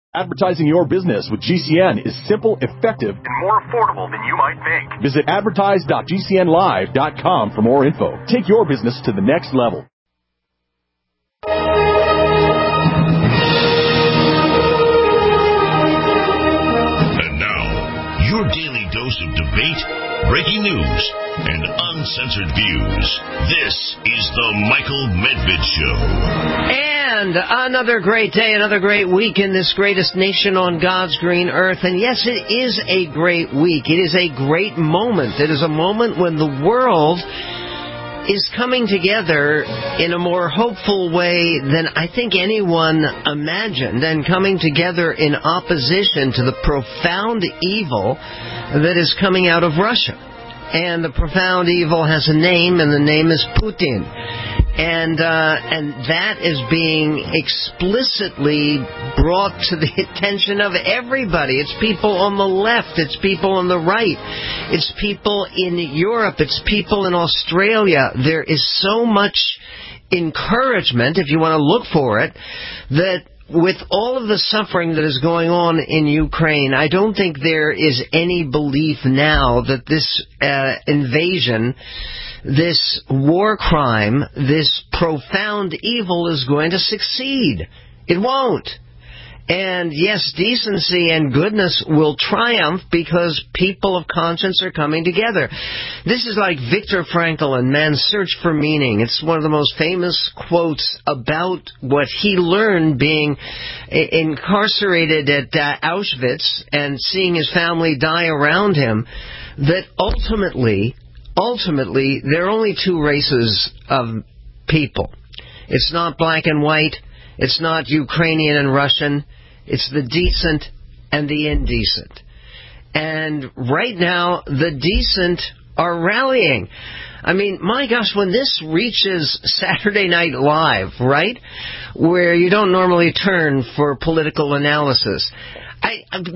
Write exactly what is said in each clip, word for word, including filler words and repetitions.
Advertising your business with G C N is simple, effective, and more affordable than you might think. Visit advertise dot g c n live dot com for more info. Take your business to the next level. And now, your daily dose of debate, breaking news, and uncensored views. This is the Michael Medved Show. And another great day, another great week in this greatest nation on God's green earth. And yes, it is a great week. It is a great moment. It is a moment when the world is coming together in a more hopeful way than I think anyone imagined, and coming together in opposition to the profound evil that is coming out of Russia. And the profound evil has a name, and the name is Putin. And uh, and that is being explicitly brought to the attention of everybody. It's people on the left. It's people on the right. It's people in Europe. It's people in Australia. There is so much encouragement, if you want to look for it, that with all of the suffering that is going on in Ukraine, I don't think there is any belief now that this uh, invasion, this war crime, this profound evil is going to succeed. It won't. And yes, decency and goodness will triumph because people of conscience are coming together. This is like Viktor Frankl and Man's Search for Meaning. It's one of the most famous quotes about what he learned being incarcerated at uh, Auschwitz and seeing his family die around him, that ultimately, ultimately, there are only two races of people. It's not black and white. It's not Ukrainian and Russian. It's the decent and the indecent. And right now, the decent are rallying. I mean, my gosh, when this reaches Saturday Night Live, right, where you don't normally turn for political analysis, I,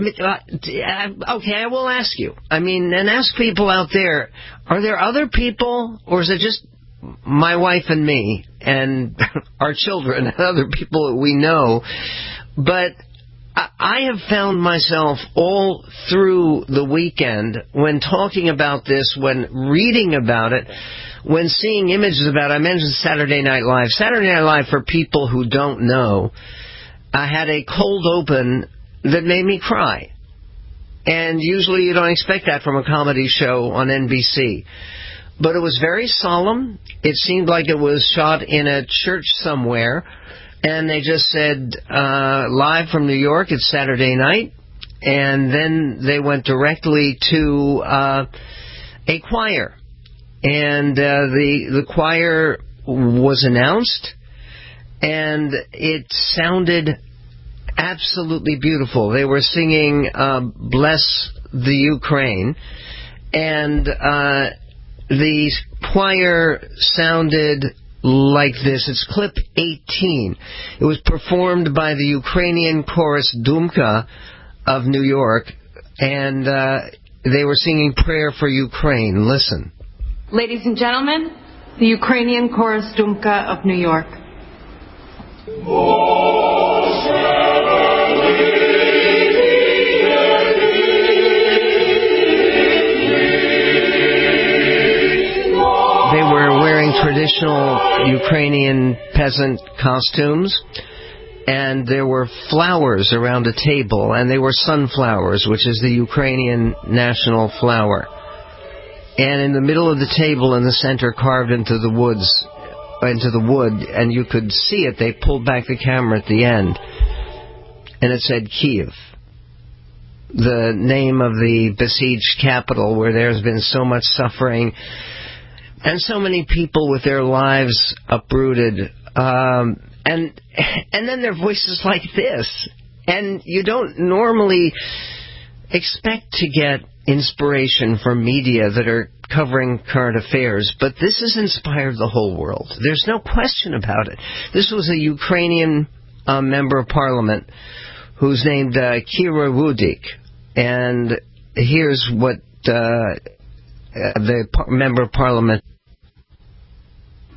uh, okay, I will ask you. I mean, and ask people out there, are there other people, or is it just my wife and me and our children and other people that we know? But I have found myself all through the weekend, when talking about this, when reading about it, when seeing images about it. I mentioned Saturday Night Live. Saturday Night Live, for people who don't know, I had a cold open that made me cry. And usually you don't expect that from a comedy show on N B C. But it was very solemn. It seemed like it was shot in a church somewhere. And they just said, uh, live from New York, it's Saturday night. And then they went directly to uh, a choir. And uh, the, the choir was announced. And it sounded absolutely beautiful. They were singing uh, Bless the Ukraine. And uh, the choir sounded like this. It's clip eighteen. It was performed by the Ukrainian chorus Dumka of New York, and uh, they were singing Prayer for Ukraine. Listen. Ladies and gentlemen, the Ukrainian chorus Dumka of New York. They were wearing traditional Ukrainian peasant costumes, and there were flowers around a table, and they were sunflowers, which is the Ukrainian national flower. And in the middle of the table, in the center, carved into the woods, into the wood, and you could see it. They pulled back the camera at the end, and it said Kiev, the name of the besieged capital, where there's been so much suffering and so many people with their lives uprooted. Um, and and then their voices like this. And you don't normally expect to get inspiration from media that are covering current affairs, but this has inspired the whole world. There's no question about it. This was a Ukrainian uh, member of parliament who's named uh, Kira Rudik. And here's what uh, the par- member of parliament.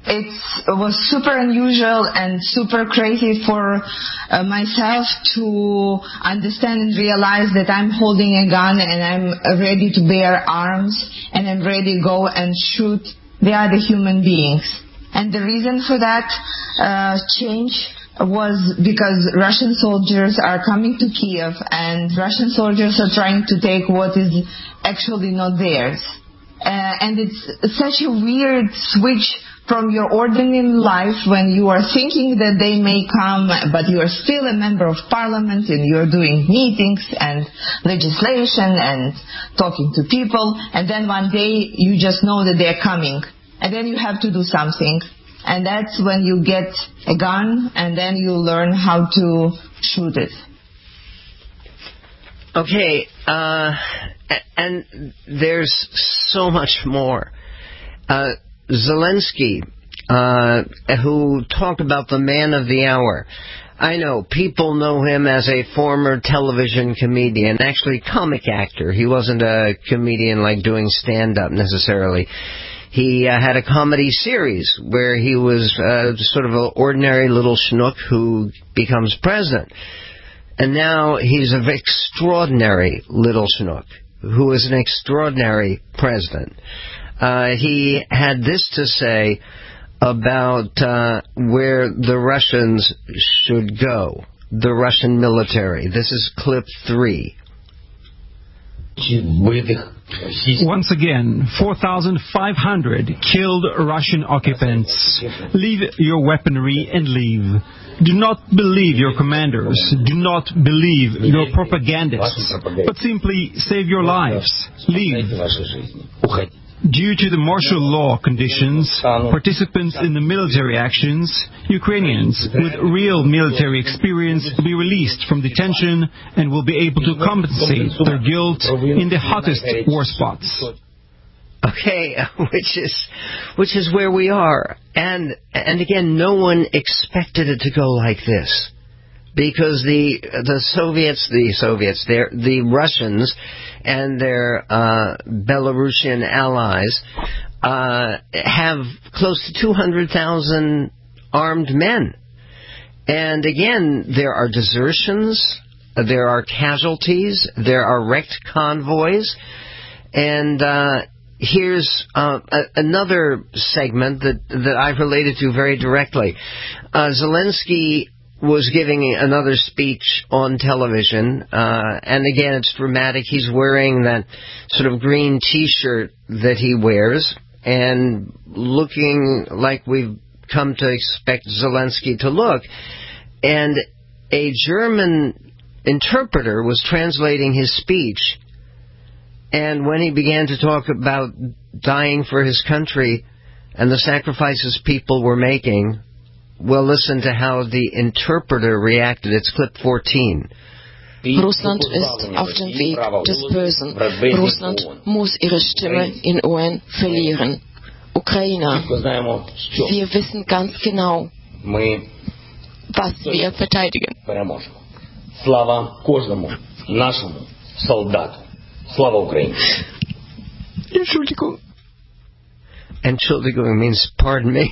it was super unusual and super crazy for uh, myself to understand and realize that I'm holding a gun and I'm ready to bear arms and I'm ready to go and shoot the other human beings. And the reason for that uh, change was because Russian soldiers are coming to Kiev and Russian soldiers are trying to take what is actually not theirs. Uh, and it's such a weird switch from your ordinary life when you are thinking that they may come, but you are still a member of parliament and you're doing meetings and legislation and talking to people, and then one day you just know that they're coming. And then you have to do something. And that's when you get a gun and then you learn how to shoot it. Okay, uh, and there's so much more. Uh, Zelensky, uh, who talked about the man of the hour. I know, people know him as a former television comedian, actually comic actor. He wasn't a comedian like doing stand-up necessarily. He uh, had a comedy series where he was uh, sort of an ordinary little schnook who becomes president. And now he's an extraordinary little schnook who is an extraordinary president. Uh, he had this to say about uh, where the Russians should go, the Russian military. This is clip three. Once again, four thousand five hundred killed Russian occupants. Leave your weaponry and leave. Do not believe your commanders. Do not believe your propagandists. But simply save your lives. Leave. Due to the martial law conditions, participants in the military actions, Ukrainians with real military experience will be released from detention and will be able to compensate their guilt in the hottest war spots. Okay, which is which is where we are. And and again, no one expected it to go like this. Because the the Soviets, the Soviets, the Russians and their uh, Belarusian allies uh, have close to two hundred thousand armed men. And again, there are desertions, there are casualties, there are wrecked convoys, and uh, here's uh, a, another segment that, that I've related to very directly. Uh, Zelensky was giving another speech on television, uh, and again, it's dramatic. He's wearing that sort of green T-shirt that he wears, and looking like we've come to expect Zelensky to look. And a German interpreter was translating his speech, and when he began to talk about dying for his country and the sacrifices people were making, well, listen to how the interpreter reacted. It's clip fourteen. Russland ist auf dem Weg des Bösen. Russland muss ihre Stimme in U N verlieren. Ukrainer, wir wissen ganz genau, was wir verteidigen. Слава каждому нашему солдату. Слава Украине. Entschuldigung. Entschuldigung means pardon me.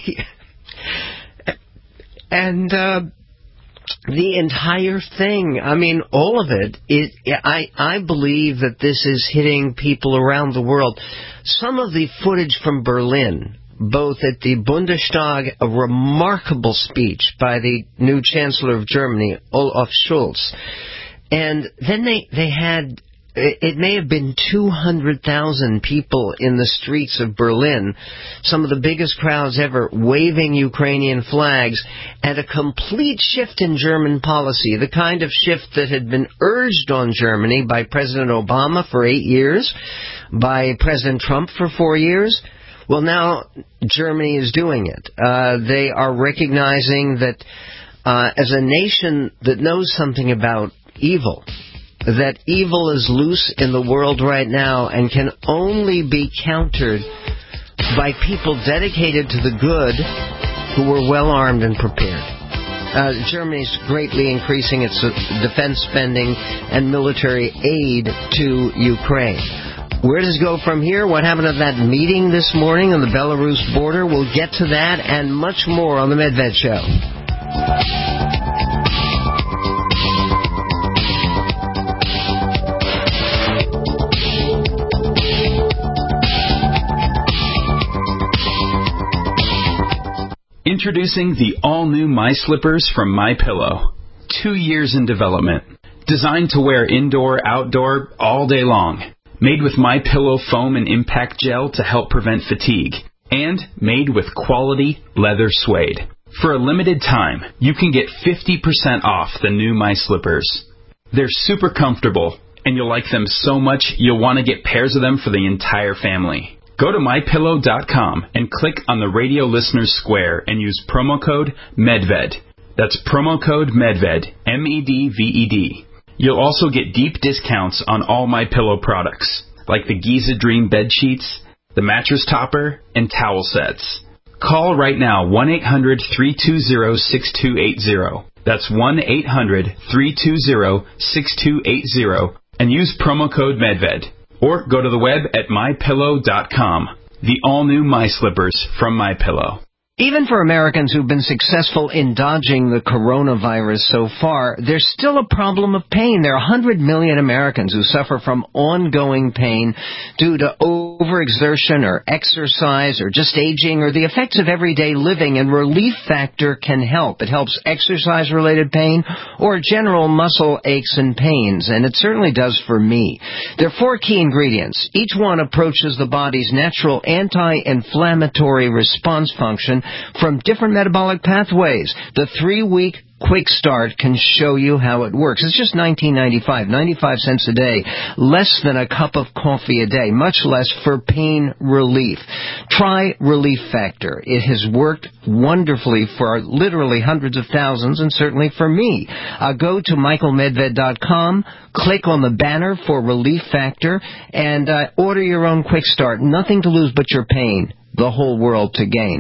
And uh, the entire thing, I mean, all of it, it I, I believe that this is hitting people around the world. Some of the footage from Berlin, both at the Bundestag, a remarkable speech by the new Chancellor of Germany, Olaf Scholz, and then they, they had, it may have been two hundred thousand people in the streets of Berlin, some of the biggest crowds ever, waving Ukrainian flags, and a complete shift in German policy, the kind of shift that had been urged on Germany by President Obama for eight years, by President Trump for four years. Well, now Germany is doing it. Uh, they are recognizing that uh, as a nation that knows something about evil, that evil is loose in the world right now and can only be countered by people dedicated to the good who were well armed and prepared. Uh, Germany is greatly increasing its defense spending and military aid to Ukraine. Where does it go from here? What happened at that meeting this morning on the Belarus border? We'll get to that and much more on the Medved Show. Introducing the all-new My Slippers from MyPillow. Two years in development. Designed to wear indoor, outdoor, all day long. Made with MyPillow foam and impact gel to help prevent fatigue. And made with quality leather suede. For a limited time, you can get fifty percent off the new My Slippers. They're super comfortable, and you'll like them so much you'll want to get pairs of them for the entire family. Go to my pillow dot com and click on the radio listeners square and use promo code MEDVED. That's promo code MEDVED, M E D V E D. You'll also get deep discounts on all MyPillow products, like the Giza Dream bed sheets, the mattress topper, and towel sets. Call right now, one eight hundred, three two zero, six two eight zero. That's one eight hundred, three two zero, six two eight zero, and use promo code MEDVED. Or go to the web at my pillow dot com. The all-new My Slippers from MyPillow. Even for Americans who've been successful in dodging the coronavirus so far, there's still a problem of pain. There are one hundred million Americans who suffer from ongoing pain due to overexertion or exercise or just aging or the effects of everyday living, and Relief Factor can help. It helps exercise-related pain or general muscle aches and pains, and it certainly does for me. There are four key ingredients. Each one approaches the body's natural anti-inflammatory response function from different metabolic pathways. The three-week Quick Start can show you how it works. It's just nineteen ninety-five, ninety-five cents a day, less than a cup of coffee a day, much less for pain relief. Try Relief Factor. It has worked wonderfully for literally hundreds of thousands, and certainly for me. Uh, go to michael medved dot com, click on the banner for Relief Factor, and uh, order your own Quick Start. Nothing to lose but your pain, the whole world to gain.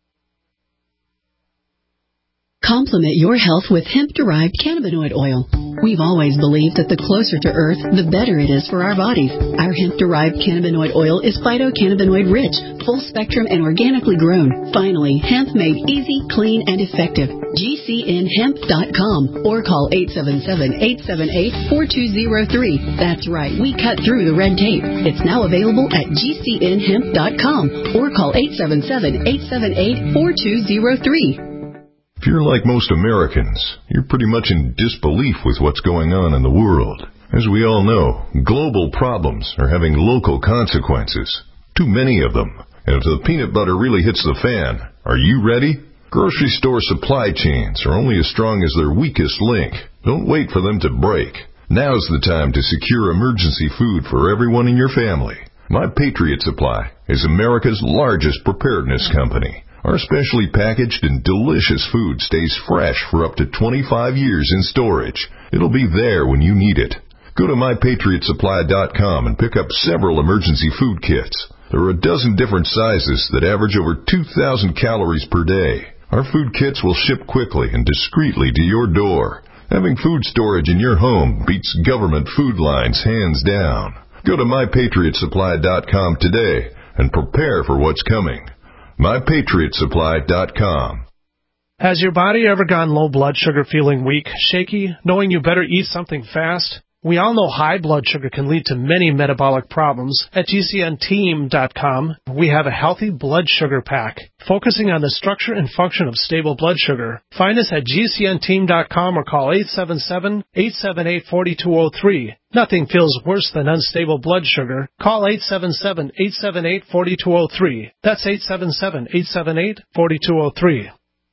Complement your health with hemp-derived cannabinoid oil. We've always believed that the closer to Earth, the better it is for our bodies. Our hemp-derived cannabinoid oil is phytocannabinoid-rich, full-spectrum, and organically grown. Finally, hemp made easy, clean, and effective. G C N hemp dot com or call eight seven seven, eight seven eight, four two zero three. That's right, we cut through the red tape. It's now available at G C N hemp dot com or call eight seven seven, eight seven eight, four two zero three. If you're like most Americans, you're pretty much in disbelief with what's going on in the world. As we all know, global problems are having local consequences. Too many of them. And if the peanut butter really hits the fan, are you ready? Grocery store supply chains are only as strong as their weakest link. Don't wait for them to break. Now's the time to secure emergency food for everyone in your family. My Patriot Supply is America's largest preparedness company. Our specially packaged and delicious food stays fresh for up to twenty-five years in storage. It'll be there when you need it. Go to my patriot supply dot com and pick up several emergency food kits. There are a dozen different sizes that average over two thousand calories per day. Our food kits will ship quickly and discreetly to your door. Having food storage in your home beats government food lines hands down. Go to my patriot supply dot com today and prepare for what's coming. my patriot supply dot com. Has your body ever gone low blood sugar, feeling weak, shaky, knowing you better eat something fast? We all know high blood sugar can lead to many metabolic problems. At G C N team dot com, we have a healthy blood sugar pack, focusing on the structure and function of stable blood sugar. Find us at G C N team dot com or call eight seven seven, eight seven eight, four two zero three. Nothing feels worse than unstable blood sugar. Call eight seven seven, eight seven eight, four two zero three. That's eight seven seven, eight seven eight, four two zero three.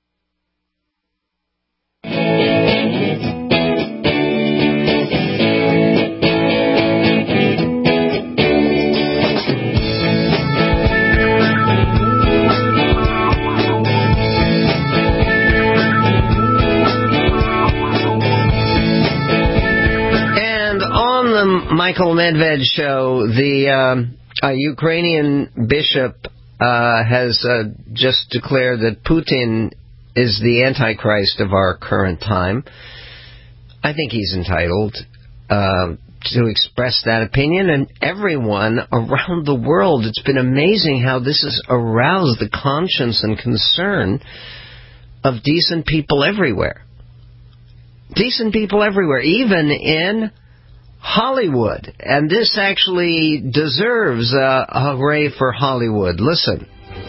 Michael Medved show, the um, uh, Ukrainian bishop uh, has uh, just declared that Putin is the Antichrist of our current time. I think he's entitled. Uh, to express that opinion, and everyone around the world. It's been amazing how this has aroused the conscience and concern of decent people everywhere. Decent people everywhere, even in Hollywood. And this actually deserves a, a hooray for Hollywood. Listen.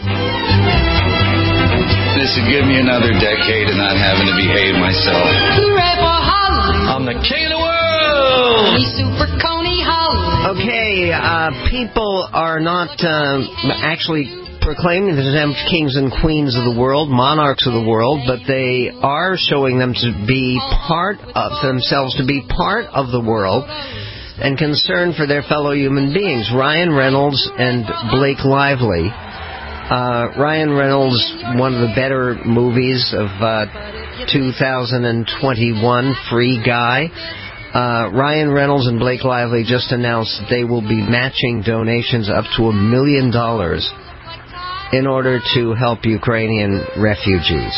This would give me another decade of not having to behave myself. Hooray for Hollywood! I'm the king of the world! He's Super Coney Hollywood. Okay, uh, people are not uh, actually proclaiming them kings and queens of the world, monarchs of the world, but they are showing them to be part of themselves, to be part of the world, and concerned for their fellow human beings. Ryan Reynolds and Blake Lively. Uh, Ryan Reynolds, one of the better movies of uh, two thousand twenty-one, Free Guy. Uh, Ryan Reynolds and Blake Lively just announced that they will be matching donations up to a million dollars in order to help Ukrainian refugees.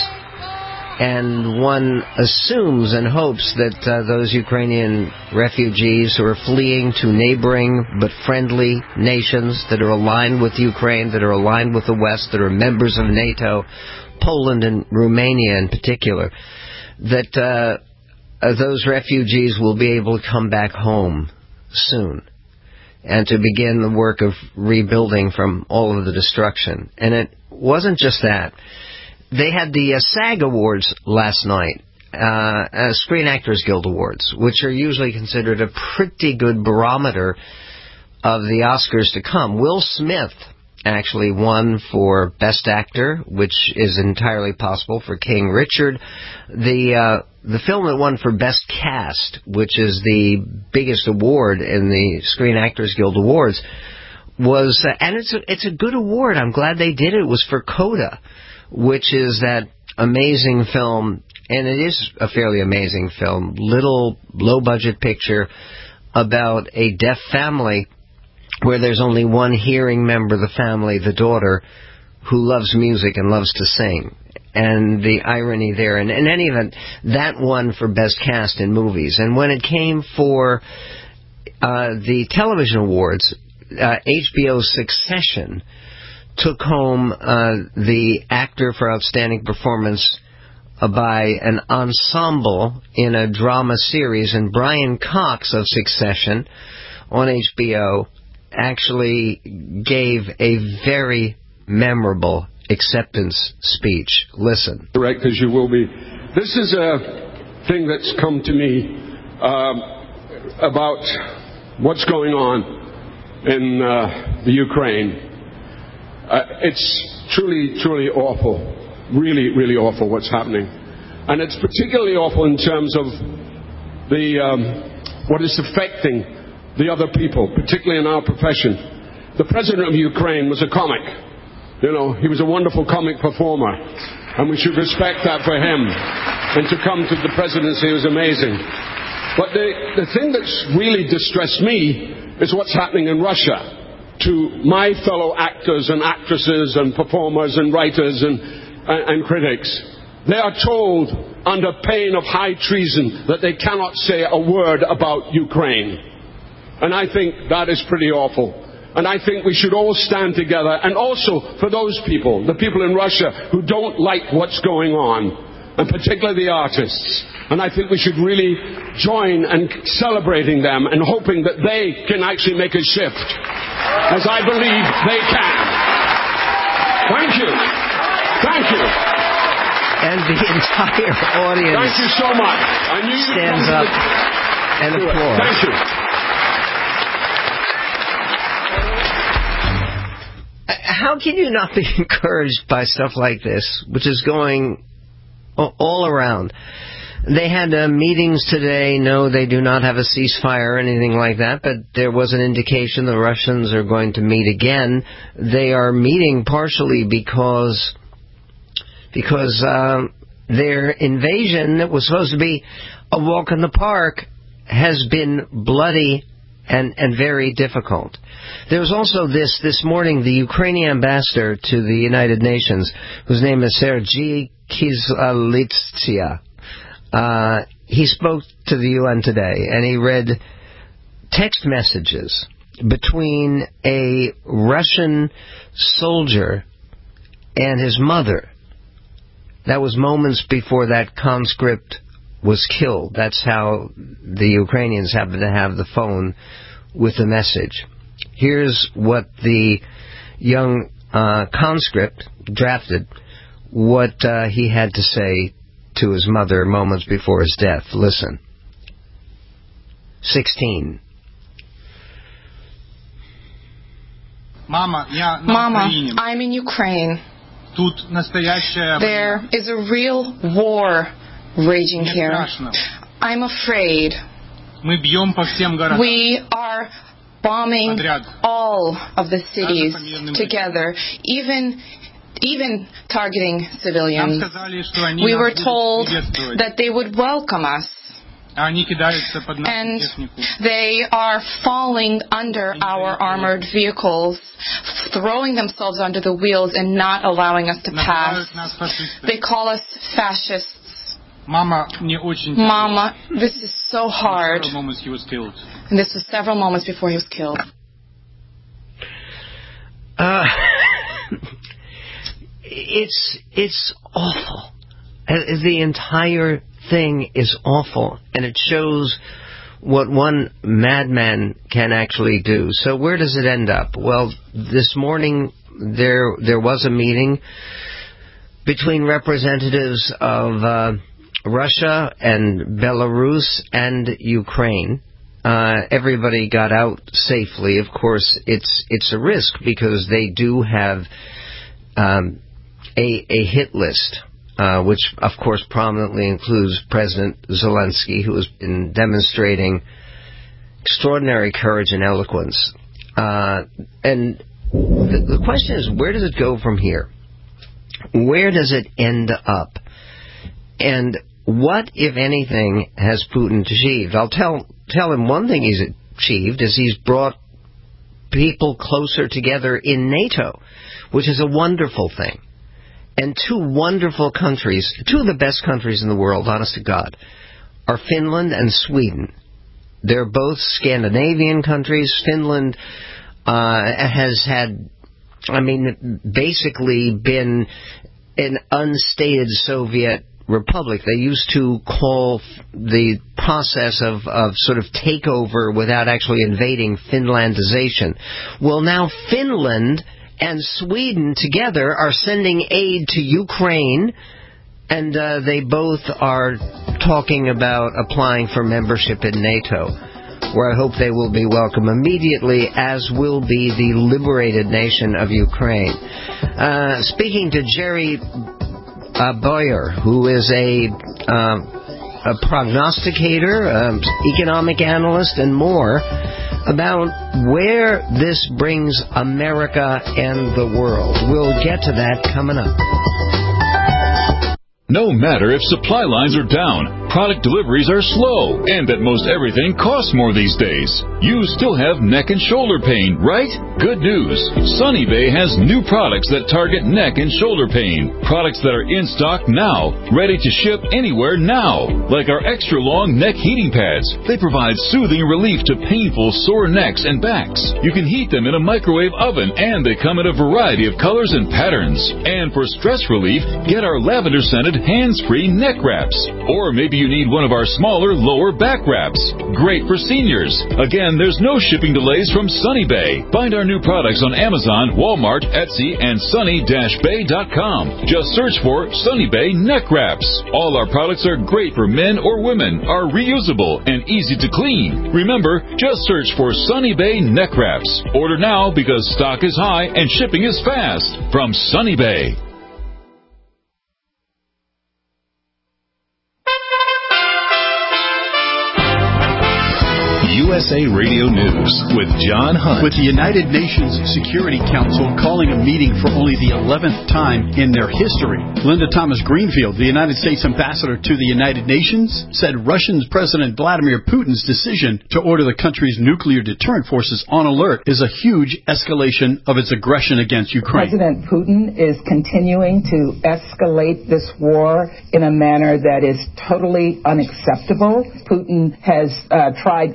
And one assumes and hopes that uh, those Ukrainian refugees who are fleeing to neighboring but friendly nations that are aligned with Ukraine, that are aligned with the West, that are members of NATO, Poland and Romania in particular, that uh, uh, those refugees will be able to come back home soon and to begin the work of rebuilding from all of the destruction. And it wasn't just that. They had the uh, SAG Awards last night, uh, uh, Screen Actors Guild Awards, which are usually considered a pretty good barometer of the Oscars to come. Will Smith actually won for Best Actor, which is entirely possible for King Richard. The uh, the film that won for Best Cast, which is the biggest award in the Screen Actors Guild Awards, was, uh, and it's a, it's a good award. I'm glad they did it. It was for Coda, which is that amazing film, and it is a fairly amazing film, little low-budget picture about a deaf family where there's only one hearing member of the family, the daughter, who loves music and loves to sing. And the irony there, and in any event, that won for Best Cast in Movies. And when it came for uh, the television awards, uh, H B O's Succession took home uh, the actor for outstanding performance uh, by an ensemble in a drama series, and Brian Cox of Succession on H B O actually gave a very memorable acceptance speech. Listen. Correct, as you will be. This is a thing that's come to me uh, about what's going on in uh, the Ukraine. Uh, it's truly, truly awful. Really, really awful what's happening. And it's particularly awful in terms of the um, what is affecting the other people, particularly in our profession. The president of Ukraine was a comic. You know, he was a wonderful comic performer. And we should respect that for him. And to come to the presidency was amazing. But the, the thing that's really distressed me is what's happening in Russia to my fellow actors and actresses and performers and writers and, and, and critics. They are told under pain of high treason that they cannot say a word about Ukraine. And I think that is pretty awful. And I think we should all stand together. And also for those people, the people in Russia who don't like what's going on, and particularly the artists. And I think we should really join in celebrating them and hoping that they can actually make a shift, as I believe they can. Thank you. Thank you. And the entire audience Thank you so much. I knew you stands up and applauds. Thank you. How can you not be encouraged by stuff like this, which is going all around? They had uh, meetings today. No, they do not have a ceasefire or anything like that, but there was an indication the Russians are going to meet again. They are meeting partially because because uh, their invasion, that was supposed to be a walk in the park, has been bloody and, and very difficult. There's also this, this morning, the Ukrainian ambassador to the United Nations, whose name is Sergei Kizlytsia, uh, he spoke to the U N today, and he read text messages between a Russian soldier and his mother. That was moments before that conscript was killed. That's how the Ukrainians happen to have the phone with the message. Here's what the young uh, conscript drafted, what uh, he had to say to his mother moments before his death. Listen. sixteen. Mama, я на Mama, Украине. I'm in Ukraine. Тут настоящая There is a real war raging Мне here. страшно. I'm afraid. Мы бьем по всем городам. We are bombing Подряд. all of the cities Даже по мирным together, even even targeting Нам civilians. сказали, что они We нас were будут told приветствовать. that they would welcome us, А они кидаются под нашу and технику. they are falling under our armored vehicles, throwing themselves under the wheels and not allowing us to pass. Называют нас фашистами. They call us fascists. Мама, мне очень Mama, this is so hard. Several moments he was killed. And this was several moments before he was killed. Uh, it's it's awful. Uh, The entire thing is awful, and it shows what one madman can actually do. So where does it end up? Well, this morning there there was a meeting between representatives of uh, Russia and Belarus and Ukraine. Uh, everybody got out safely. Of course, it's it's a risk because they do have um, a a hit list, uh, which of course prominently includes President Zelensky, who has been demonstrating extraordinary courage and eloquence. Uh, and the, the question is, where does it go from here? Where does it end up? And what, if anything, has Putin achieved? I'll tell tell him one thing he's achieved is he's brought people closer together in NATO, which is a wonderful thing. And two wonderful countries, two of the best countries in the world, honest to God, are Finland and Sweden. They're both Scandinavian countries. Finland uh, has had, I mean, basically been an unstated Soviet republic. They used to call the process of, of sort of takeover without actually invading Finlandization. Well, now Finland and Sweden together are sending aid to Ukraine, and uh, they both are talking about applying for membership in NATO, where I hope they will be welcome immediately, as will be the liberated nation of Ukraine. Uh, speaking to Jerry uh, Boyer, who is a, uh, a prognosticator, um, economic analyst, and more, about where this brings America and the world. We'll get to that coming up. No matter if supply lines are down, product deliveries are slow, and that most everything costs more these days, you still have neck and shoulder pain, right? Good news. Sunny Bay has new products that target neck and shoulder pain. Products that are in stock now, ready to ship anywhere now. Like our extra long neck heating pads. They provide soothing relief to painful sore necks and backs. You can heat them in a microwave oven, and they come in a variety of colors and patterns. And for stress relief, get our lavender scented hands-free neck wraps. Or maybe you need one of our smaller lower back wraps. Great for seniors. Again, there's no shipping delays from Sunny Bay. Find our new products on Amazon, Walmart, Etsy, and sunny dash bay dot com. Just search for Sunny Bay neck wraps. All our products are great for men or women, are reusable, and easy to clean. Remember, just search for Sunny Bay neck wraps. Order now because stock is high and shipping is fast. From Sunny Bay. U S A Radio News with John Hunt. With the United Nations Security Council calling a meeting for only the eleventh time in their history, Linda Thomas Greenfield, the United States ambassador to the United Nations, said Russian President Vladimir Putin's decision to order the country's nuclear deterrent forces on alert is a huge escalation of its aggression against Ukraine. President Putin is continuing to escalate this war in a manner that is totally unacceptable. Putin has uh, tried every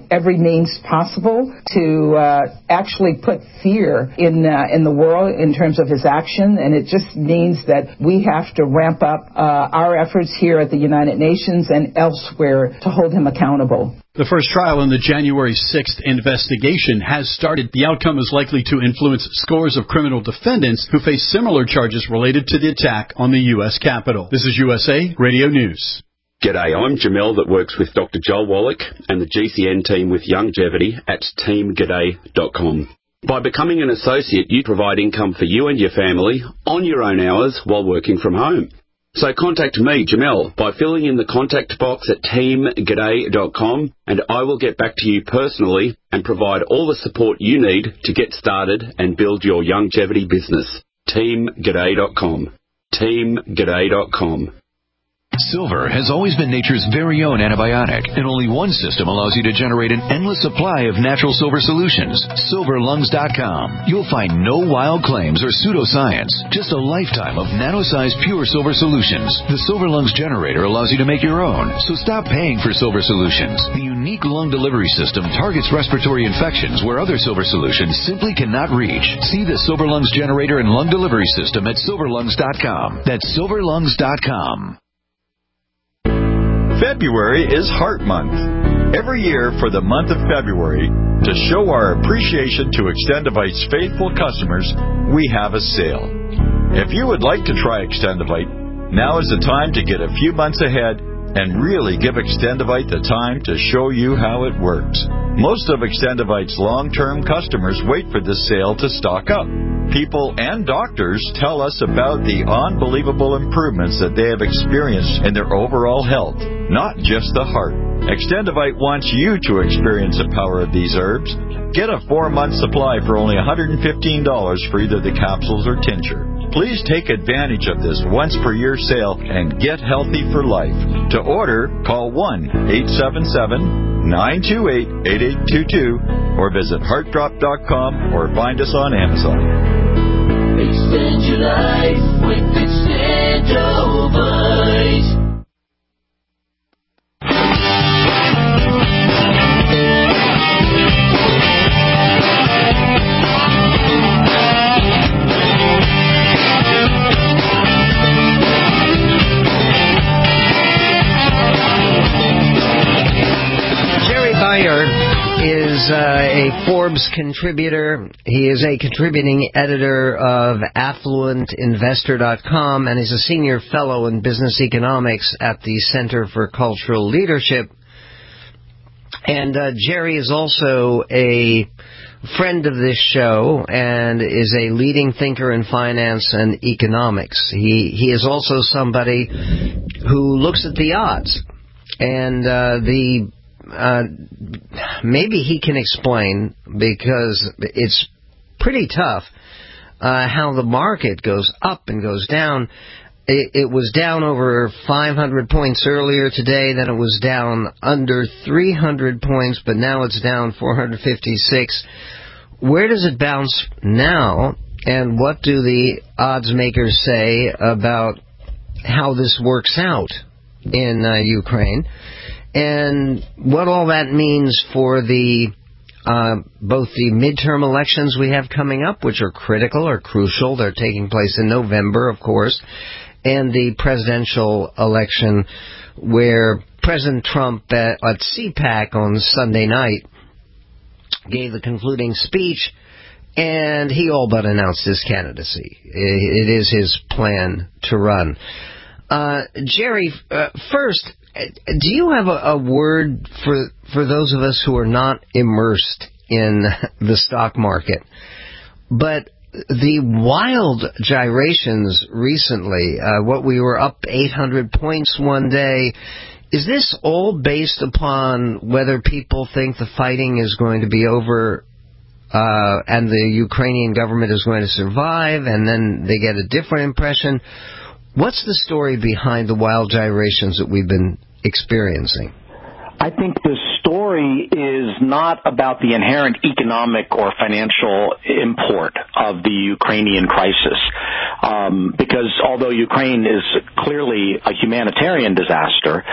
means possible to uh, actually put fear in uh, in the world in terms of his action, and it just means that we have to ramp up uh, our efforts here at the United Nations and elsewhere to hold him accountable. The first trial in the January sixth investigation has started. The outcome is likely to influence scores of criminal defendants who face similar charges related to the attack on the U S Capitol. This is U S A Radio News. G'day, I'm Jamel that works with Doctor Joel Wallach and the G C N team with Youngevity at team g'day dot com. By becoming an associate, you provide income for you and your family on your own hours while working from home. So contact me, Jamel, by filling in the contact box at team g'day dot com, and I will get back to you personally and provide all the support you need to get started and build your Youngevity business. team g'day dot com. team g'day dot com. Silver has always been nature's very own antibiotic, and only one system allows you to generate an endless supply of natural silver solutions. silver lungs dot com. You'll find no wild claims or pseudoscience, just a lifetime of nano-sized pure silver solutions. The Silver Lungs generator allows you to make your own, so stop paying for silver solutions. The unique lung delivery system targets respiratory infections where other silver solutions simply cannot reach. See the Silver Lungs generator and lung delivery system at silver lungs dot com. That's silver lungs dot com. February is Heart Month. Every year for the month of February, to show our appreciation to Extendivite's faithful customers, we have a sale. If you would like to try Extendivite, now is the time to get a few months ahead and really give Extendivite the time to show you how it works. Most of Extendivite's long-term customers wait for this sale to stock up. People and doctors tell us about the unbelievable improvements that they have experienced in their overall health, not just the heart. Extendivite wants you to experience the power of these herbs. Get a four-month supply for only one hundred fifteen dollars for either the capsules or tincture. Please take advantage of this once-per-year sale and get healthy for life. To order, call one eight seven seven, nine two eight, eight eight two two or visit heart drop dot com or find us on Amazon. Extend your life with Extendovite. Is uh, a Forbes contributor. He is a contributing editor of affluent investor dot com and is a senior fellow in business economics at the Center for Cultural Leadership. And uh, Jerry is also a friend of this show and is a leading thinker in finance and economics. He he is also somebody who looks at the odds and uh, the Uh, maybe he can explain, because it's pretty tough, uh, how the market goes up and goes down. It, it was down over five hundred points earlier today, then it was down under three hundred points, but now it's down four hundred fifty-six. Where does it bounce now, and what do the odds makers say about how this works out in uh, Ukraine? And what all that means for the uh, both the midterm elections we have coming up, which are critical or crucial. They're taking place in November, of course, and the presidential election, where President Trump at, at CPAC on Sunday night gave the concluding speech, and he all but announced his candidacy. It is his plan to run. Uh, Jerry, uh, first, do you have a, a word for for those of us who are not immersed in the stock market, but the wild gyrations recently, uh, what we were up eight hundred points one day, is this all based upon whether people think the fighting is going to be over uh, and the Ukrainian government is going to survive, and then they get a different impression? What's the story behind the wild gyrations that we've been experiencing? I think the story is not about the inherent economic or financial import of the Ukrainian crisis, um, because although Ukraine is clearly a humanitarian disaster,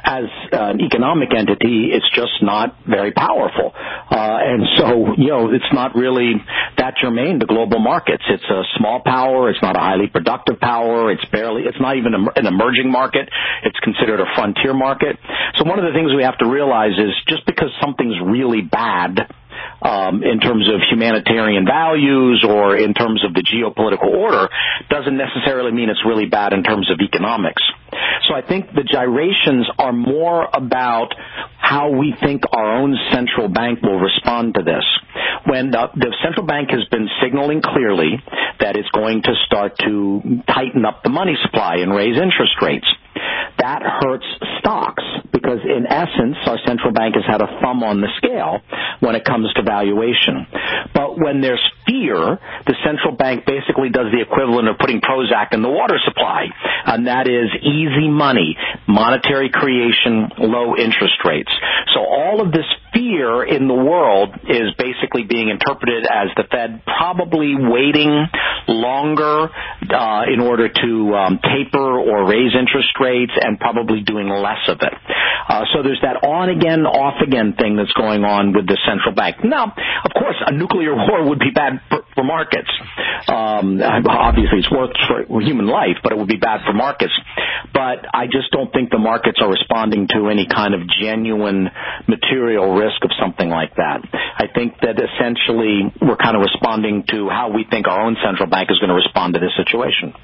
as an economic entity, it's just not very powerful. Uh, and so, you know, it's not really that germane to global markets. It's a small power. It's not a highly productive power. It's barely, it's not even an emerging market. It's considered a frontier market. So one of the things we have to realize is just because something's really bad, Um, in terms of humanitarian values or in terms of the geopolitical order, doesn't necessarily mean it's really bad in terms of economics. So I think the gyrations are more about how we think our own central bank will respond to this. When the, the central bank has been signaling clearly that it's going to start to tighten up the money supply and raise interest rates, that hurts stocks because, in essence, our central bank has had a thumb on the scale when it comes to valuation. But when there's fear, the central bank basically does the equivalent of putting Prozac in the water supply, and that is easy money, monetary creation, low interest rates. So all of this fear in the world is basically being interpreted as the Fed probably waiting longer uh, in order to um, taper or raise interest rates and probably doing less of it. Uh, so there's that on-again, off-again thing that's going on with the central bank. Now, of course, a nuclear war would be bad for, for markets. Um, obviously, it's worth for human life, but it would be bad for markets. But I just don't think the markets are responding to any kind of genuine material risk of something like that. I think that essentially we're kind of responding to how we think our own central bank is going to respond to this situation.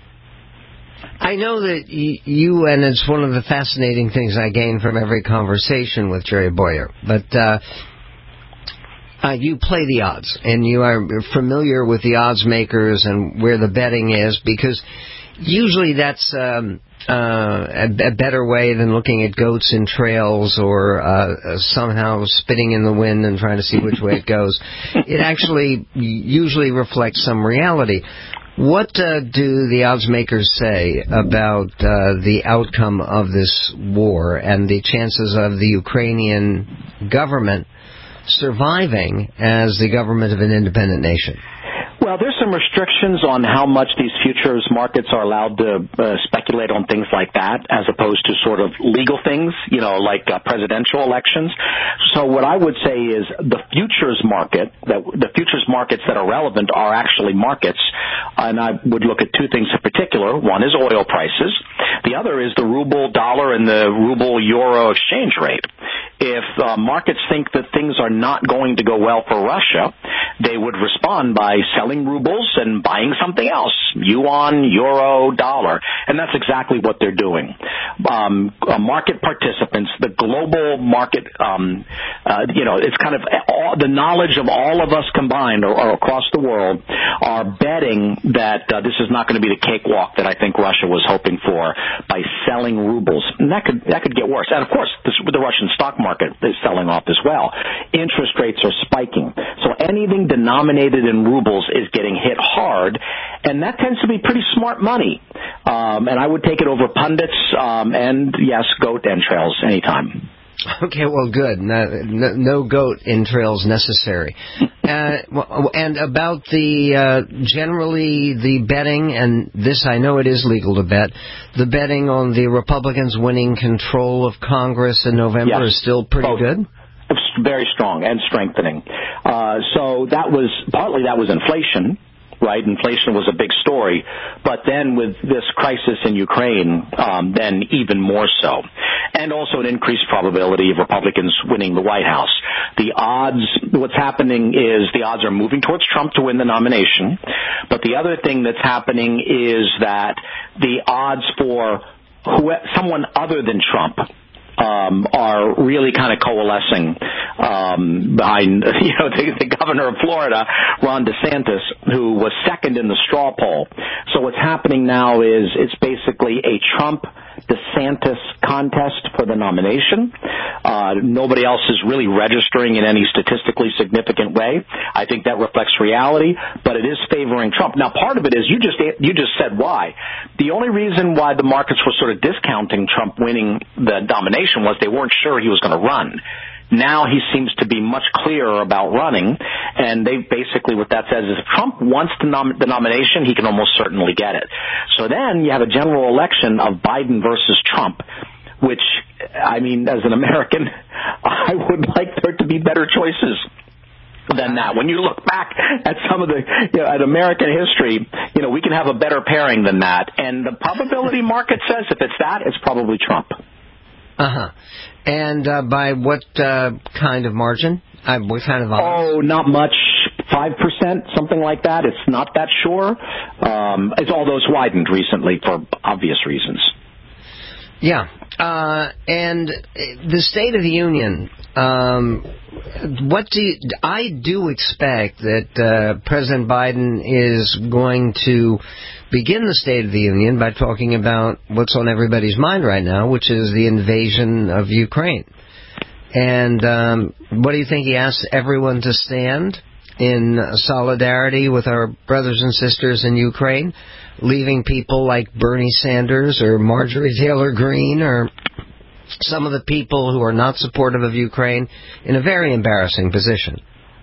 I know that you, and it's one of the fascinating things I gain from every conversation with Jerry Bowyer, but uh, uh, you play the odds, and you are familiar with the odds makers and where the betting is, because usually that's um, uh, a, a better way than looking at goats in trails or uh, somehow spitting in the wind and trying to see which way it goes. It actually usually reflects some reality. What uh, do the odds makers say about uh, the outcome of this war and the chances of the Ukrainian government surviving as the government of an independent nation? Well, there's some restrictions on how much these futures markets are allowed to uh, speculate on things like that, as opposed to sort of legal things, you know, like uh, presidential elections. So what I would say is the futures market, that the futures markets that are relevant are actually markets, and I would look at two things in particular. One is oil prices. The other is the ruble dollar and the ruble euro exchange rate. If uh, markets think that things are not going to go well for Russia, they would respond by selling rubles and buying something else, yuan, euro, dollar, and that's exactly what they're doing. Um, uh, market participants, the global market, um, uh, you know, it's kind of all, the knowledge of all of us combined or, or across the world are betting that uh, this is not going to be the cakewalk that I think Russia was hoping for by selling rubles, and that could that could get worse. And of course, this, the Russian stock market is selling off as well. Interest rates are spiking, so anything denominated in rubles is getting hit hard, and that tends to be pretty smart money. Um, and I would take it over pundits um, and, yes, goat entrails anytime. Okay, well, good. No, no, no goat entrails necessary. uh, and about the uh, generally the betting, and this I know it is legal to bet, the betting on the Republicans winning control of Congress in November yes. is still pretty Both. good? Very strong and strengthening. Uh, so that was, partly that was inflation, right? Inflation was a big story. But then with this crisis in Ukraine, um, then even more so. And also an increased probability of Republicans winning the White House. The odds, what's happening is the odds are moving towards Trump to win the nomination. But the other thing that's happening is that the odds for who, someone other than Trump Um, are really kind of coalescing um, behind, you know, the, the governor of Florida, Ron DeSantis, who was second in the straw poll. So what's happening now is it's basically a Trump-DeSantis contest for the nomination. Uh, nobody else is really registering in any statistically significant way. I think that reflects reality, but it is favoring Trump. Now, part of it is you just you just said why. The only reason why the markets were sort of discounting Trump winning the nomination was they weren't sure he was going to run. Now he seems to be much clearer about running, and they basically, what that says is if Trump wants the, nom- the nomination, he can almost certainly get it. So then you have a general election of Biden versus Trump, which I mean, as an American, I would like there to be better choices than that. When you look back at some of the, you know, at American history, you know, we can have a better pairing than that. And the probability market says if it's that, it's probably Trump. Uh-huh. And uh, by what uh, kind of margin? I, what kind of odds? Oh, not much. five percent, something like that. It's not that sure. Um, it's although it's widened recently for obvious reasons. Yeah. Uh, and the State of the Union, um, what do you, I do expect that uh, President Biden is going to begin the State of the Union by talking about what's on everybody's mind right now, which is the invasion of Ukraine. And um, what do you think? He asked everyone to stand in solidarity with our brothers and sisters in Ukraine, leaving people like Bernie Sanders or Marjorie Taylor Greene or some of the people who are not supportive of Ukraine in a very embarrassing position.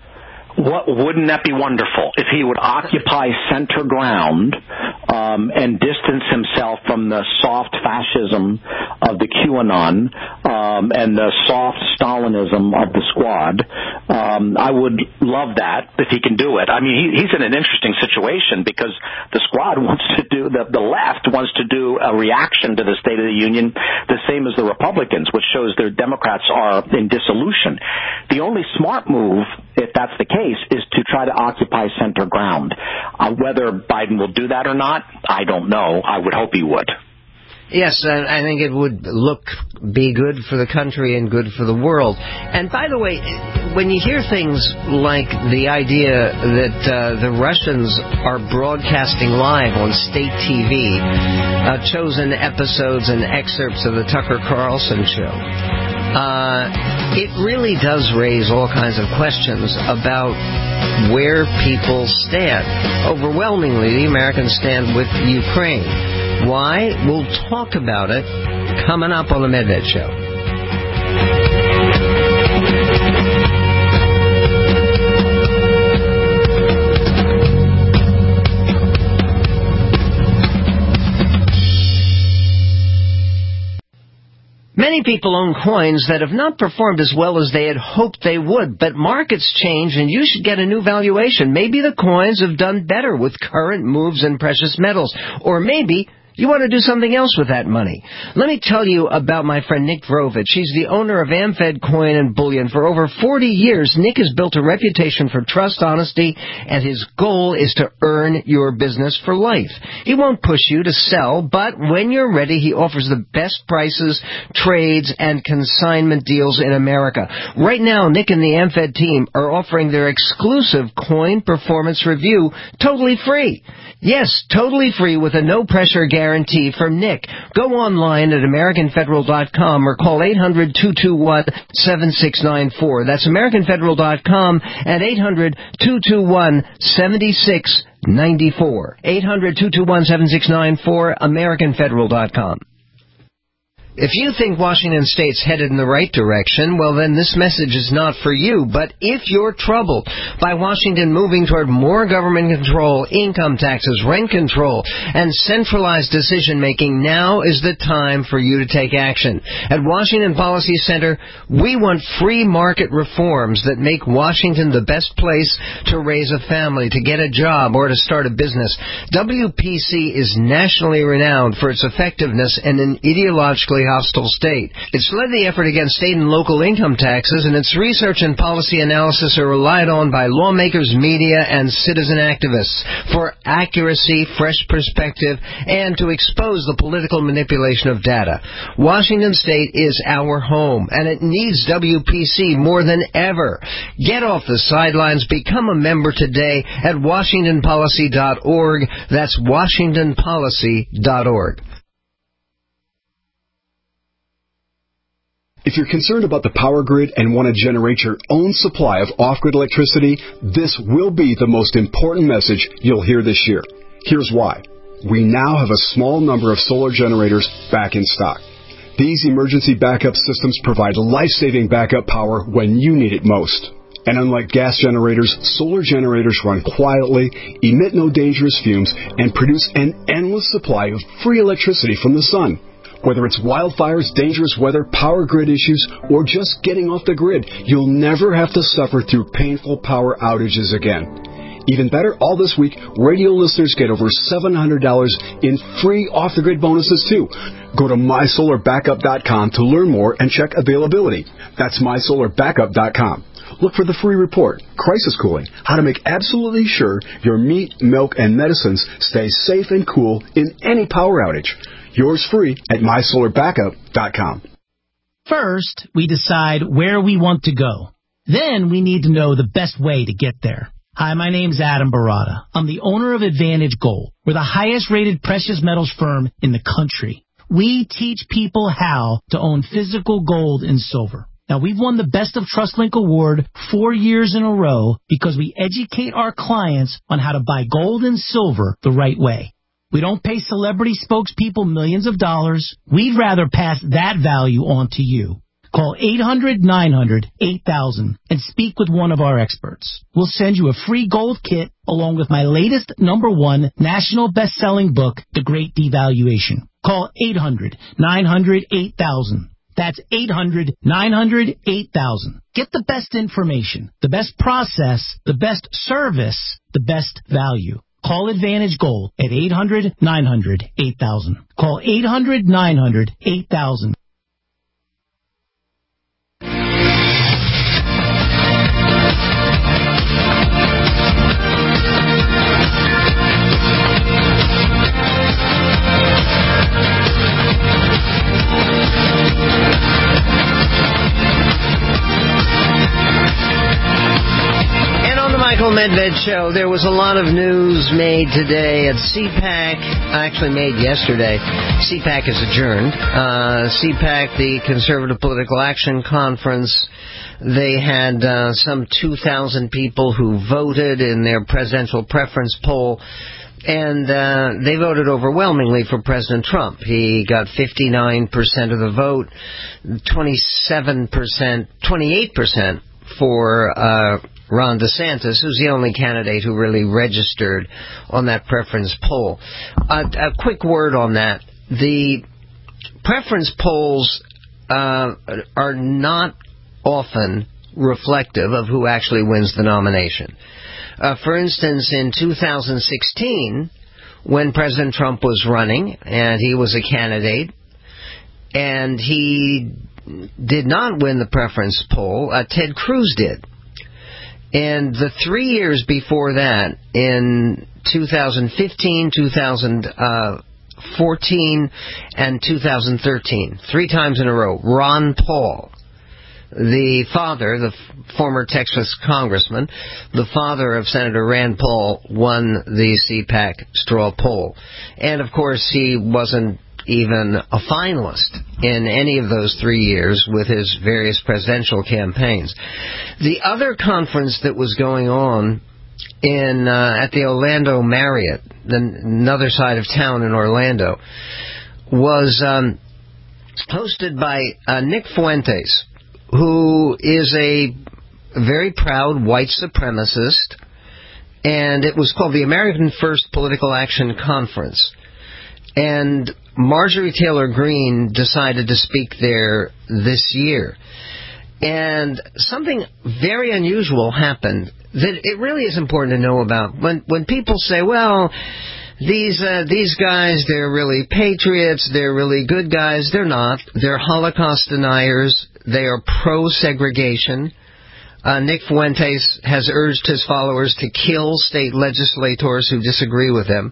What, wouldn't that be wonderful if he would occupy center ground um, and distance himself from the soft fascism of the QAnon um, and the soft Stalinism of the Squad? Um, I would love that if he can do it. I mean, he, he's in an interesting situation because the Squad wants to do, the, the left wants to do a reaction to the State of the Union the same as the Republicans, which shows their Democrats are in dissolution. The only smart move, if that's the case, is to try to occupy center ground. Uh, whether Biden will do that or not, I don't know. I would hope he would. Yes, I think it would look, be good for the country and good for the world. And by the way, when you hear things like the idea that uh, the Russians are broadcasting live on state T V, uh, chosen episodes and excerpts of the Tucker Carlson show, Uh, it really does raise all kinds of questions about where people stand. Overwhelmingly, the Americans stand with Ukraine. Why? We'll talk about it coming up on the Medved Show. Many people own coins that have not performed as well as they had hoped they would, but markets change and you should get a new valuation. Maybe the coins have done better with current moves in precious metals, or maybe you want to do something else with that money. Let me tell you about my friend Nick Vrovich. He's the owner of AmFed Coin and Bullion. For over forty years, Nick has built a reputation for trust, honesty, and his goal is to earn your business for life. He won't push you to sell, but when you're ready, he offers the best prices, trades, and consignment deals in America. Right now, Nick and the AmFed team are offering their exclusive coin performance review totally free. Yes, totally free with a no-pressure guarantee from Nick. Go online at American Federal dot com or call eight hundred, two two one, seven six nine four. That's American Federal dot com at eight hundred, two two one, seven six nine four. eight hundred, two two one, seven six nine four, American Federal dot com. If you think Washington State's headed in the right direction, well, then this message is not for you. But if you're troubled by Washington moving toward more government control, income taxes, rent control, and centralized decision-making, now is the time for you to take action. At Washington Policy Center, we want free market reforms that make Washington the best place to raise a family, to get a job, or to start a business. W P C is nationally renowned for its effectiveness in an ideologically hostile state. It's led the effort against state and local income taxes, and its research and policy analysis are relied on by lawmakers, media, and citizen activists for accuracy, fresh perspective, and to expose the political manipulation of data. Washington State is our home, and it needs W P C more than ever. Get off the sidelines. Become a member today at washington policy dot org. That's washington policy dot org. If you're concerned about the power grid and want to generate your own supply of off-grid electricity, this will be the most important message you'll hear this year. Here's why. We now have a small number of solar generators back in stock. These emergency backup systems provide life-saving backup power when you need it most. And unlike gas generators, solar generators run quietly, emit no dangerous fumes, and produce an endless supply of free electricity from the sun. Whether it's wildfires, dangerous weather, power grid issues, or just getting off the grid, you'll never have to suffer through painful power outages again. Even better, all this week, radio listeners get over seven hundred dollars in free off-the-grid bonuses, too. Go to my solar backup dot com to learn more and check availability. That's my solar backup dot com. Look for the free report, Crisis Cooling, how to make absolutely sure your meat, milk, and medicines stay safe and cool in any power outage. Yours free at my solar backup dot com. First, we decide where we want to go. Then we need to know the best way to get there. Hi, my name's Adam Barada. I'm the owner of Advantage Gold. We're the highest-rated precious metals firm in the country. We teach people how to own physical gold and silver. Now, we've won the Best of TrustLink Award four years in a row because we educate our clients on how to buy gold and silver the right way. We don't pay celebrity spokespeople millions of dollars. We'd rather pass that value on to you. Call eight hundred nine hundred eight thousand and speak with one of our experts. We'll send you a free gold kit along with my latest number one national best-selling book, The Great Devaluation. Call eight hundred nine hundred eight thousand. That's eight hundred nine hundred eight thousand. Get the best information, the best process, the best service, the best value. Call Advantage Gold at eight hundred nine hundred eight thousand. Call eight hundred nine hundred eight thousand. Michael Medved Show. There was a lot of news made today at C PAC, actually made yesterday. C PAC is adjourned. Uh, C PAC, the Conservative Political Action Conference, they had uh, some two thousand people who voted in their presidential preference poll, and uh, they voted overwhelmingly for President Trump. He got fifty-nine percent of the vote, twenty-seven percent, twenty-eight percent for uh, Ron DeSantis, who's the only candidate who really registered on that preference poll. Uh, a quick word on that. The preference polls uh, are not often reflective of who actually wins the nomination. Uh, for instance, in two thousand sixteen, when President Trump was running, and he was a candidate, and he did not win the preference poll, uh, Ted Cruz did. And the three years before that, in two thousand fifteen, two thousand fourteen, and two thousand thirteen, three times in a row, Ron Paul, the father, the former Texas congressman, the father of Senator Rand Paul, won the C PAC straw poll. And, of course, he wasn't even a finalist in any of those three years with his various presidential campaigns. The other conference that was going on in uh, at the Orlando Marriott, the another side of town in Orlando, was um, hosted by uh, Nick Fuentes, who is a very proud white supremacist, and it was called the American First Political Action Conference. And Marjorie Taylor Greene decided to speak there this year. And something very unusual happened that it really is important to know about. When when people say, well, these uh, these guys, they're really patriots, they're really good guys, they're not. They're Holocaust deniers. They are pro-segregation. Uh, Nick Fuentes has urged his followers to kill state legislators who disagree with him.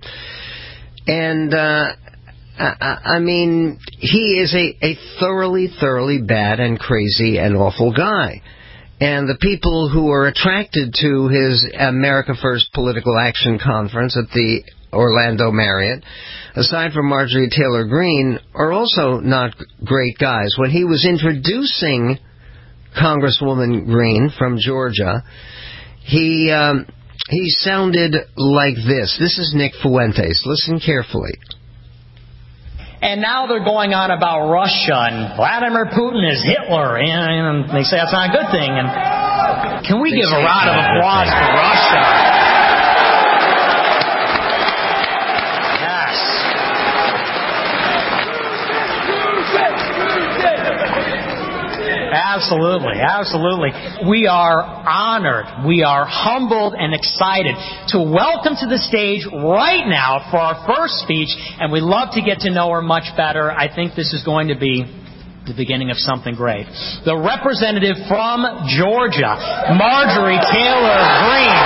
And, uh, I, I mean, he is a, a thoroughly, thoroughly bad and crazy and awful guy. And the people who are attracted to his America First Political Action Conference at the Orlando Marriott, aside from Marjorie Taylor Greene, are also not great guys. When he was introducing Congresswoman Greene from Georgia, he... Um, He sounded like this. This is Nick Fuentes. Listen carefully. And now they're going on about Russia and Vladimir Putin is Hitler, and they say that's not a good thing. And can we give a round of applause for Russia? Yes. Absolutely, absolutely. We are honored, we are humbled and excited to welcome to the stage right now for our first speech, and we'd love to get to know her much better. I think this is going to be the beginning of something great. The representative from Georgia, Marjorie Taylor Greene.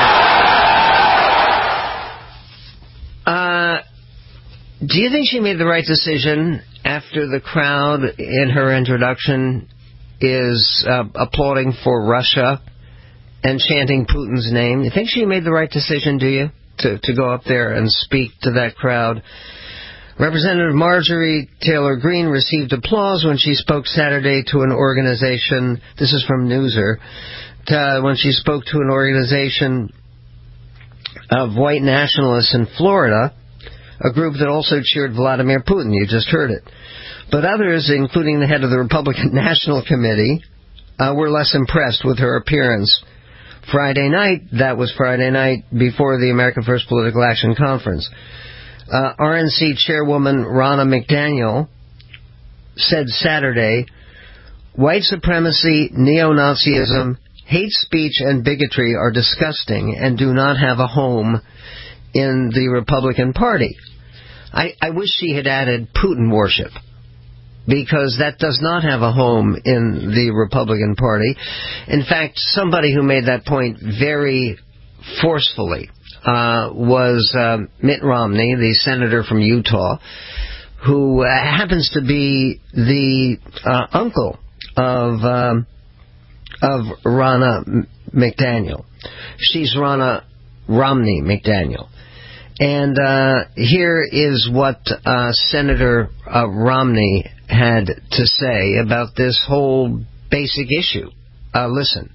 Uh, do you think she made the right decision after the crowd in her introduction is uh, applauding for Russia and chanting Putin's name? You think she made the right decision, do you, to, to go up there and speak to that crowd? Representative Marjorie Taylor Greene received applause when she spoke Saturday to an organization, this is from Newser, to, when she spoke to an organization of white nationalists in Florida, a group that also cheered Vladimir Putin. You just heard it. But others, including the head of the Republican National Committee, uh, were less impressed with her appearance. Friday night, that was Friday night before the America First Political Action Conference. Uh, R N C Chairwoman Ronna McDaniel said Saturday, white supremacy, neo-Nazism, hate speech, and bigotry are disgusting and do not have a home in the Republican Party. I, I wish she had added Putin worship, because that does not have a home in the Republican Party. In fact, somebody who made that point very forcefully Uh, was uh, Mitt Romney, the senator from Utah, who uh, happens to be the uh, uncle of um, of Ronna McDaniel. She's Ronna Romney McDaniel. And uh, here is what uh, Senator uh, Romney had to say about this whole basic issue. Uh, listen.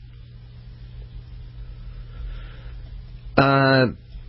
Uh,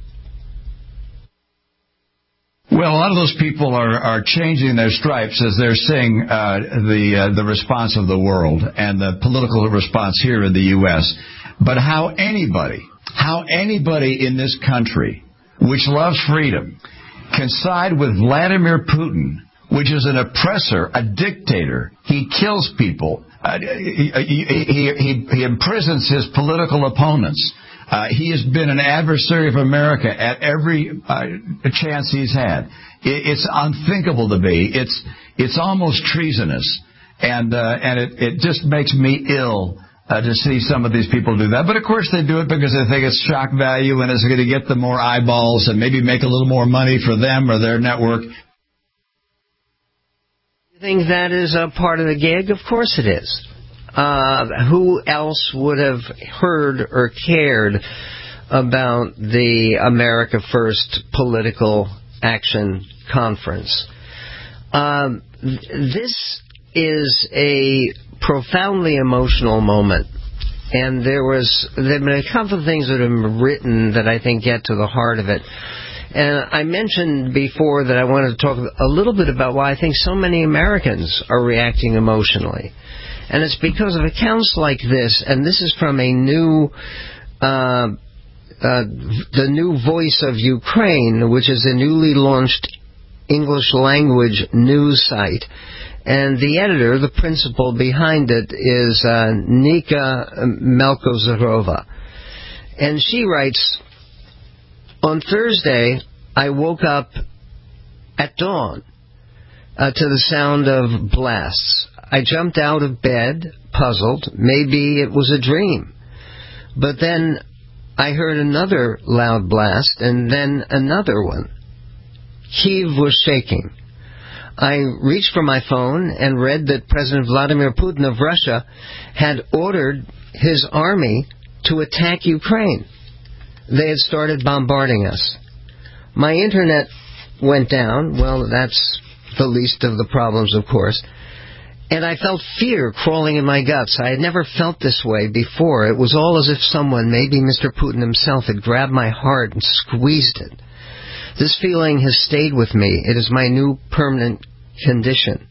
well, a lot of those people are, are changing their stripes as they're seeing uh, the uh, the response of the world and the political response here in the U S But how anybody, how anybody in this country, which loves freedom, can side with Vladimir Putin, which is an oppressor, a dictator. He kills people. Uh, he, he, he, he imprisons his political opponents. Uh, he has been an adversary of America at every uh, chance he's had. It, it's unthinkable to me. It's it's almost treasonous, and uh, and it, it just makes me ill uh, to see some of these people do that. But of course they do it because they think it's shock value and it's going to get them more eyeballs and maybe make a little more money for them or their network. You think that is a part of the gig? Of course it is. Uh, who else would have heard or cared about the America First Political Action Conference? Um, this is a profoundly emotional moment. And there was there have been a couple of things that have been written that I think get to the heart of it. And I mentioned before that I wanted to talk a little bit about why I think so many Americans are reacting emotionally. And it's because of accounts like this, and this is from a new, uh, uh, the new Voice of Ukraine, which is a newly launched English language news site. And the editor, the principal behind it, is uh, Nika Melkozarova. And she writes, on Thursday, I woke up at dawn uh, to the sound of blasts. I jumped out of bed, puzzled. Maybe it was a dream. But then I heard another loud blast, and then another one. Kyiv was shaking. I reached for my phone and read that President Vladimir Putin of Russia had ordered his army to attack Ukraine. They had started bombarding us. My internet went down. Well, that's the least of the problems, of course. And I felt fear crawling in my guts. I had never felt this way before. It was all as if someone, maybe Mister Putin himself, had grabbed my heart and squeezed it. This feeling has stayed with me. It is my new permanent condition.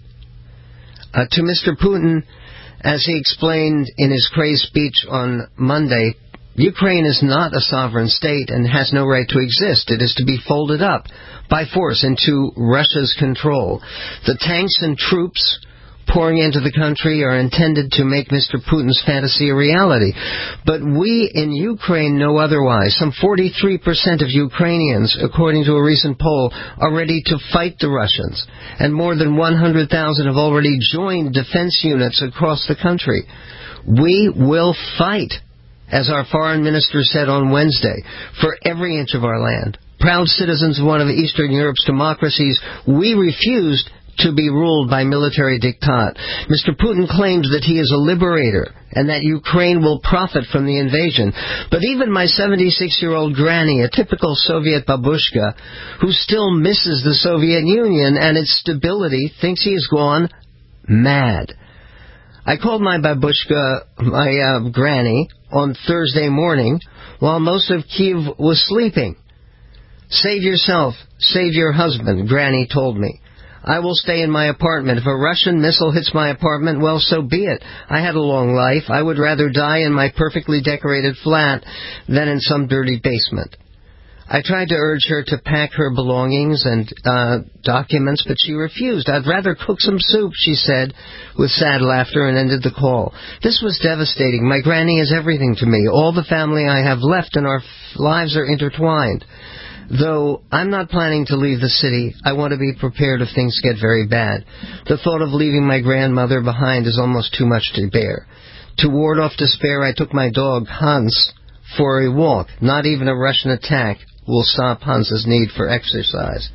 Uh, to Mister Putin, as he explained in his crazed speech on Monday, Ukraine is not a sovereign state and has no right to exist. It is to be folded up by force into Russia's control. The tanks and troops pouring into the country are intended to make Mister Putin's fantasy a reality. But we in Ukraine know otherwise. Some forty-three percent of Ukrainians, according to a recent poll, are ready to fight the Russians. And more than one hundred thousand have already joined defense units across the country. We will fight, as our foreign minister said on Wednesday, for every inch of our land. Proud citizens of one of Eastern Europe's democracies, we refused to be ruled by military diktat. Mister Putin claims that he is a liberator and that Ukraine will profit from the invasion. But even my seventy-six-year-old granny, a typical Soviet babushka, who still misses the Soviet Union and its stability, thinks he has gone mad. I called my babushka, my uh, granny, on Thursday morning while most of Kyiv was sleeping. Save yourself, save your husband, Granny told me. I will stay in my apartment. If a Russian missile hits my apartment, well, so be it. I had a long life. I would rather die in my perfectly decorated flat than in some dirty basement. I tried to urge her to pack her belongings and uh, documents, but she refused. I'd rather cook some soup, she said, with sad laughter, and ended the call. This was devastating. My granny is everything to me. All the family I have left, and our f- lives are intertwined. Though I'm not planning to leave the city, I want to be prepared if things get very bad. The thought of leaving my grandmother behind is almost too much to bear. To ward off despair, I took my dog, Hans, for a walk. Not even a Russian attack will stop Hans's need for exercise.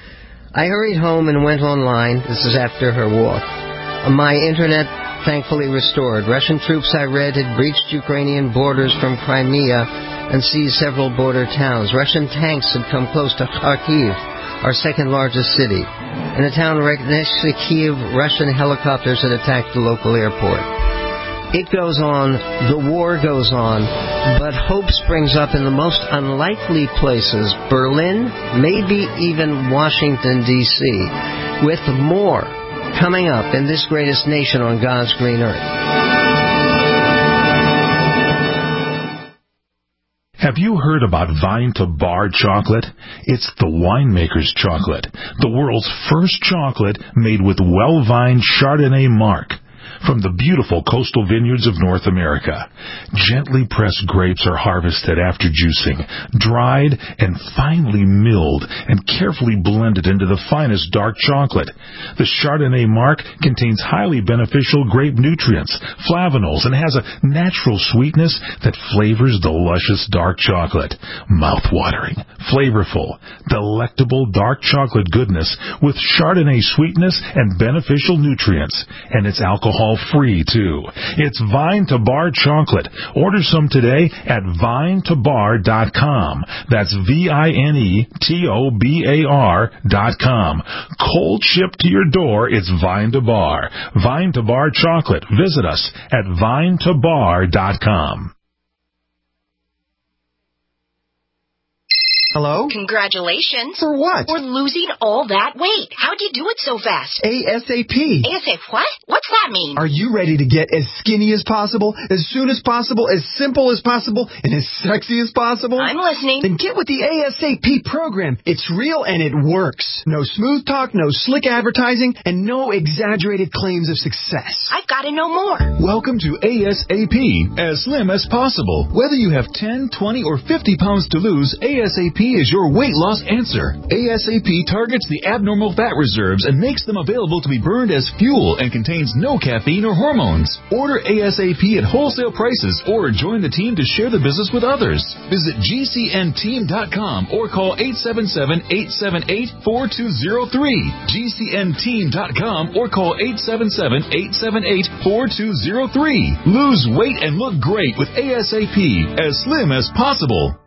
I hurried home and went online. This is after her walk. My internet thankfully restored. Russian troops, I read, had breached Ukrainian borders from Crimea and seized several border towns. Russian tanks had come close to Kharkiv, our second largest city. In a town right next to Kyiv, Russian helicopters had attacked the local airport. It goes on, the war goes on, but hope springs up in the most unlikely places, Berlin, maybe even Washington, D C, with more coming up in this greatest nation on God's green earth. Have you heard about Vine to Bar chocolate? It's the winemaker's chocolate, the world's first chocolate made with well-vined Chardonnay marc from the beautiful coastal vineyards of North America. Gently pressed grapes are harvested after juicing, dried and finely milled and carefully blended into the finest dark chocolate. The Chardonnay marc contains highly beneficial grape nutrients, flavanols, and has a natural sweetness that flavors the luscious dark chocolate. Mouth-watering, flavorful, delectable dark chocolate goodness with Chardonnay sweetness and beneficial nutrients. And it's alcohol-free, too. It's Vine to Bar chocolate. Order some today at vine to bar dot com. That's V I N E T O B A R dot com. Cold shipped to your door, it's Vine to Bar. Vine to Bar chocolate. Visit us at vine to bar dot com. Hello? Congratulations. For what? For losing all that weight. How'd you do it so fast? ASAP. ASAP what? What's that mean? Are you ready to get as skinny as possible, as soon as possible, as simple as possible, and as sexy as possible? I'm listening. Then get with the ASAP program. It's real and it works. No smooth talk, no slick advertising, and no exaggerated claims of success. I've got to know more. Welcome to ASAP, as slim as possible. Whether you have ten, twenty, or fifty pounds to lose, ASAP is your weight loss answer. ASAP targets the abnormal fat reserves and makes them available to be burned as fuel and contains no caffeine or hormones. Order ASAP at wholesale prices or join the team to share the business with others. Visit G C N team dot com or call eight seven seven, eight seven eight, four two zero three. G C N team dot com or call eight seven seven, eight seven eight, four two zero three. Lose weight and look great with ASAP, as slim as possible.